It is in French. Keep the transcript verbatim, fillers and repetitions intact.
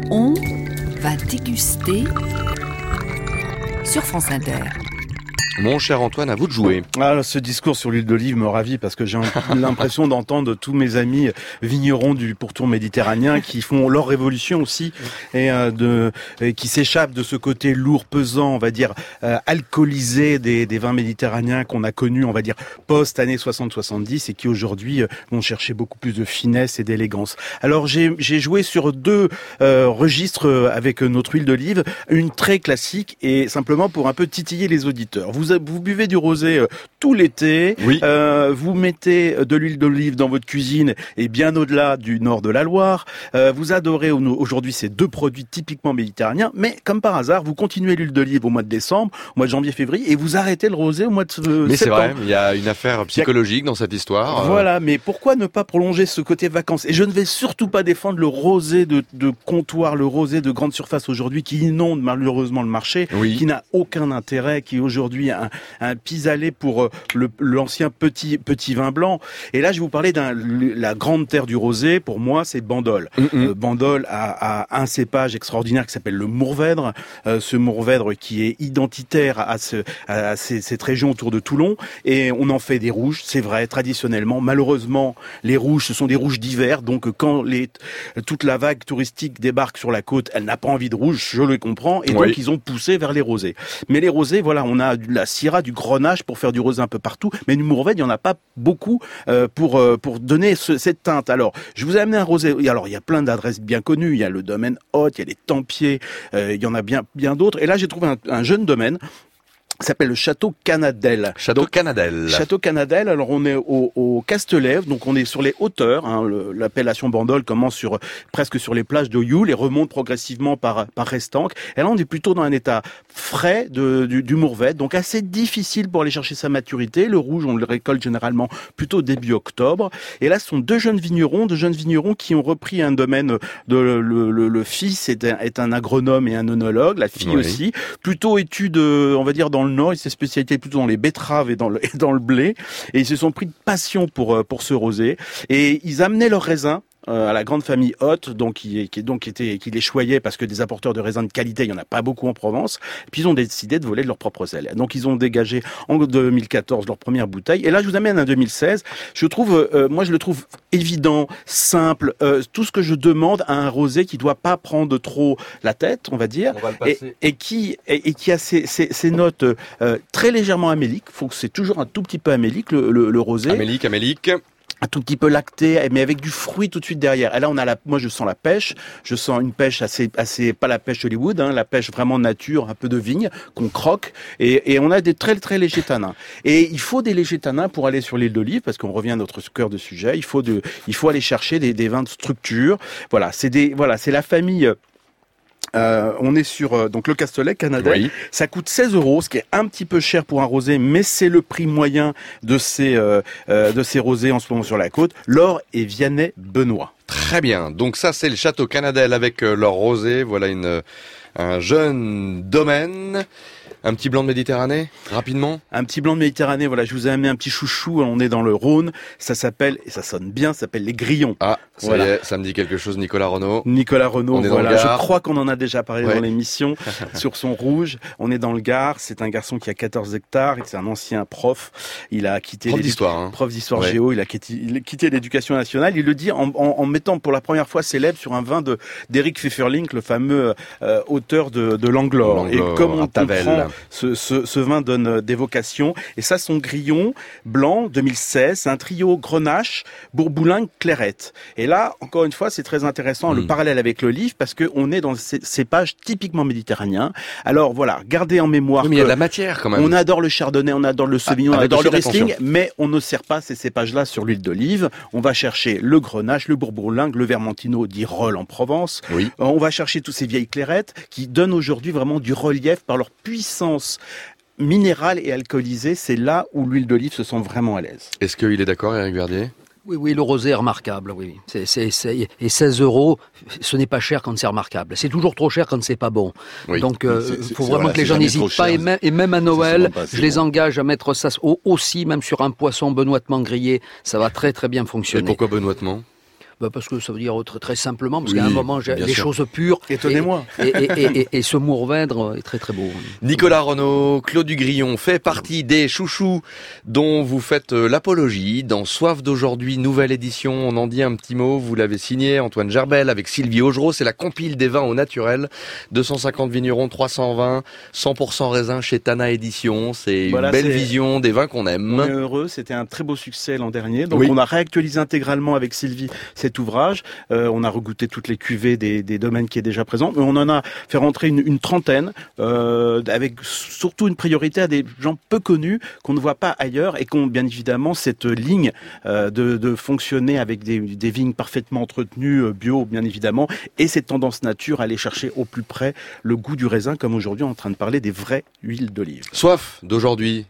On va déguster sur France Inter. Mon cher Antoine, à vous de jouer. Ah, ce discours sur l'huile d'olive me ravit parce que j'ai l'impression d'entendre tous mes amis vignerons du pourtour méditerranéen qui font leur révolution aussi et, euh, de, et qui s'échappent de ce côté lourd, pesant, on va dire, euh, alcoolisé des, des vins méditerranéens qu'on a connus, on va dire, post-années soixante soixante-dix et qui aujourd'hui euh, vont chercher beaucoup plus de finesse et d'élégance. Alors j'ai, j'ai joué sur deux euh, registres avec notre huile d'olive, une très classique et simplement pour un peu titiller les auditeurs. Vous Vous buvez du rosé euh, tout l'été, oui. euh, vous mettez de l'huile d'olive dans votre cuisine et bien au-delà du nord de la Loire. Euh, vous adorez aujourd'hui ces deux produits typiquement méditerranéens, mais comme par hasard, vous continuez l'huile d'olive au mois de décembre, au mois de janvier, février, et vous arrêtez le rosé au mois de euh, mais septembre. Mais c'est vrai, il y a une affaire psychologique dans cette histoire. Voilà, mais pourquoi ne pas prolonger ce côté vacances ? Et je ne vais surtout pas défendre le rosé de, de comptoir, le rosé de grande surface aujourd'hui qui inonde malheureusement le marché, oui. qui n'a aucun intérêt, qui aujourd'hui Un, un pis-aller pour le, l'ancien petit petit vin blanc. Et là, je vais vous parler de la grande terre du rosé. Pour moi, c'est Bandol. Mm-hmm. Euh, Bandol a, a un cépage extraordinaire qui s'appelle le Mourvèdre. Euh, ce Mourvèdre qui est identitaire à, ce, à ces, cette région autour de Toulon. Et on en fait des rouges, c'est vrai, traditionnellement. Malheureusement, les rouges, ce sont des rouges d'hiver. Donc, quand les, toute la vague touristique débarque sur la côte, elle n'a pas envie de rouge, je le comprends. Et oui. donc, ils ont poussé vers les rosés. Mais les rosés, voilà, on a la Syrah, du Grenache pour faire du rosé un peu partout, mais du Mourvèdre, il n'y en a pas beaucoup euh, pour euh, pour donner ce, cette teinte. Alors, je vous ai amené un rosé. Alors, il y a plein d'adresses bien connues. Il y a le domaine Haute, il y a les Tempiers, euh, il y en a bien bien d'autres. Et là, j'ai trouvé un, un jeune domaine. Ça s'appelle le Château Canadel. Château Canadel. Château Canadel. Alors on est au, au Castelet, donc on est sur les hauteurs. Hein, le, l'appellation Bandol commence sur presque sur les plages de Youl et remonte progressivement par par Restanque. Et là on est plutôt dans un état frais de, du, du Mourvèdre, donc assez difficile pour aller chercher sa maturité. Le rouge on le récolte généralement plutôt début octobre. Et là ce sont deux jeunes vignerons, deux jeunes vignerons qui ont repris un domaine de le, le, le fils est un, est un agronome et un œnologue, la fille oui. aussi, plutôt études, on va dire dans le Nord, il s'est spécialisé plutôt dans les betteraves et dans le, et dans le blé. Et ils se sont pris de passion pour, pour ce rosé. Et ils amenaient leurs raisins à la grande famille Haute, donc qui, qui donc était qui les choyait parce que des apporteurs de raisins de qualité, il y en a pas beaucoup en Provence. Et puis ils ont décidé de voler de leurs propres ailes. Donc ils ont dégagé en deux mille quatorze leur première bouteille. Et là je vous amène un deux mille seize. Je trouve, euh, moi je le trouve évident, simple, euh, tout ce que je demande à un rosé qui doit pas prendre trop la tête, on va dire, on va le passer. Et, et qui et, et qui a ses, ses, ses notes euh, très légèrement améliques. Faut que c'est toujours un tout petit peu amélique le, le, le rosé. Amélique, amélique. Un tout petit peu lacté, mais avec du fruit tout de suite derrière. Et là, on a la, moi, je sens la pêche. Je sens une pêche assez, assez, pas la pêche Hollywood, hein, la pêche vraiment nature, un peu de vigne qu'on croque. Et, et on a des très, très légers tanins. Et il faut des légers tanins pour aller sur l'huile d'olive, parce qu'on revient à notre cœur de sujet. Il faut de, il faut aller chercher des, des vins de structure. Voilà, c'est des, voilà, c'est la famille. Euh, on est sur euh, donc le Castelet Canadel. Oui. Ça coûte seize euros, ce qui est un petit peu cher pour un rosé, mais c'est le prix moyen de ces euh, euh, de ces rosés en ce moment sur la côte. Laure et Vianney Benoît. Très bien. Donc ça c'est le Château Canadel avec euh, leur rosé. Voilà une euh, un jeune domaine. Un petit blanc de Méditerranée, rapidement. Un petit blanc de Méditerranée, voilà, je vous ai amené un petit chouchou, on est dans le Rhône, ça s'appelle, et ça sonne bien, ça s'appelle les Grillons. Ah, ça voilà. y est, ça me dit quelque chose, Nicolas Renaud. Nicolas Renaud, on est voilà, dans le Gard. Je crois qu'on en a déjà parlé ouais. dans l'émission, sur son rouge, on est dans le Gard, c'est un garçon qui a quatorze hectares, c'est un ancien prof, il a quitté... Prof d'histoire, hein. Prof d'histoire ouais. géo, il a quitté, il a quitté l'éducation nationale, il le dit en, en, en mettant pour la première fois célèbre sur un vin de d'Éric Pfefferling, le fameux euh, auteur de, de Langlore. Et comme on comprend ce, ce ce vin donne des vocations. Et ça, son grillon blanc deux mille seize, c'est un trio Grenache, Bourboulingue, Clairette. Et là, encore une fois, c'est très intéressant, mmh. le parallèle avec l'olive, parce que on est dans ces cépages typiquement méditerranéens. Alors voilà, gardez en mémoire oui, mais il y a de la matière quand même. On adore le chardonnay, on adore le sauvignon, ah, on adore le riesling, mais on ne sert pas ces cépages-là sur l'huile d'olive. On va chercher le Grenache, le Bourboulingue, le Vermentino d'Irol en Provence. Oui. On va chercher tous ces vieilles clairettes qui donnent aujourd'hui vraiment du relief par leur puissance minérale et alcoolisée. C'est là où l'huile d'olive se sent vraiment à l'aise. Est-ce qu'il est d'accord, Éric Verdier ? Oui, oui, le rosé est remarquable, oui. C'est, c'est, c'est, et seize euros, ce n'est pas cher quand c'est remarquable. C'est toujours trop cher quand c'est pas bon. Oui. Donc, il euh, faut vraiment voilà, que les gens n'hésitent pas. Et même, et même à Noël, je bon. les engage à mettre ça aussi, même sur un poisson benoîtement grillé. Ça va très très bien fonctionner. Et pourquoi benoîtement ? bah Parce que ça veut dire très, très simplement, parce oui, qu'à un moment, j'ai des sûr. choses pures. Étonnez-moi. Et, et, et, et, et ce mourvèdre est très très beau. Nicolas Renaud, Claude Dugrillon fait partie des chouchous dont vous faites l'apologie dans Soif d'aujourd'hui, nouvelle édition. On en dit un petit mot, vous l'avez signé, Antoine Gerbel avec Sylvie Augereau. C'est la compile des vins au naturel. deux cent cinquante vignerons, trois cents vins, cent pour cent raisin chez Tana Édition. C'est une voilà, belle c'est... vision des vins qu'on aime. On est heureux, c'était un très beau succès l'an dernier. Donc oui. on a réactualisé intégralement avec Sylvie cet ouvrage. Euh, on a regoûté toutes les cuvées des, des domaines qui est déjà présent. Mais on en a fait rentrer une, une trentaine, euh, avec surtout une priorité à des gens peu connus qu'on ne voit pas ailleurs et qui ont bien évidemment cette ligne euh, de, de fonctionner avec des, des vignes parfaitement entretenues, bio bien évidemment, et cette tendance nature à aller chercher au plus près le goût du raisin, comme aujourd'hui on est en train de parler des vraies huiles d'olive. Soif d'aujourd'hui.